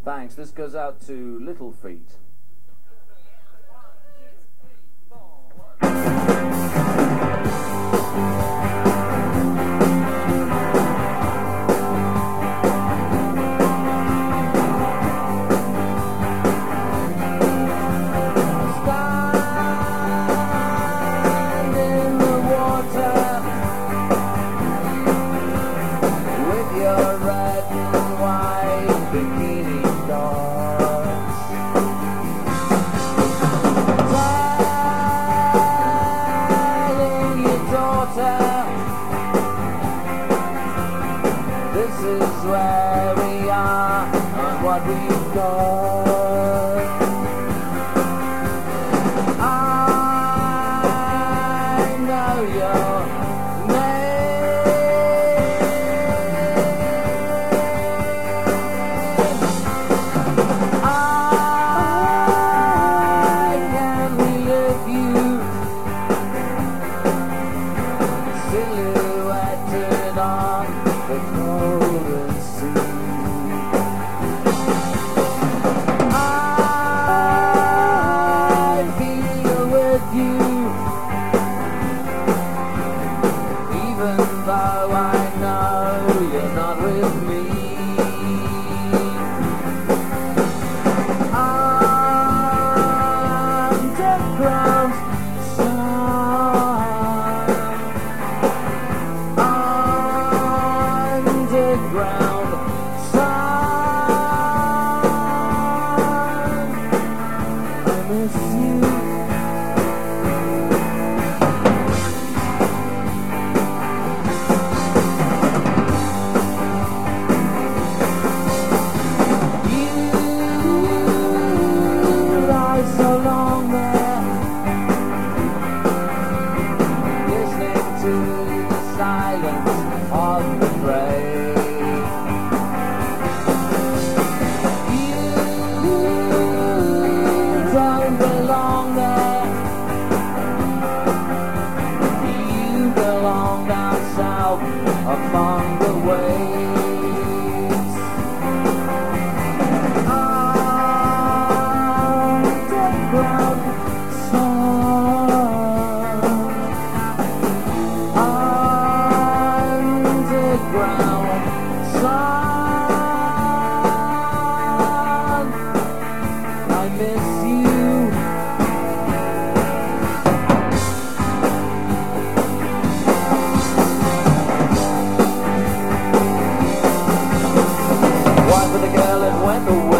Thanks. This goes out to Little Feet. This is where we are and what we've got. I know your name. I can relive you, silhouetted on the golden sea. I feel with you, even though I know you're not with me. Underground underground sun. I miss you. You lie so long there, listening to the silence of the grave. You don't belong there. You belong down south among the waves. Underground sun. Underground sun. I miss you. One for the girl that went away.